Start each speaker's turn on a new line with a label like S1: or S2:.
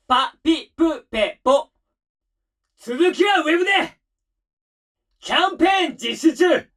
S1: パピプペポ。続きはウェブでキャンペーン実施中。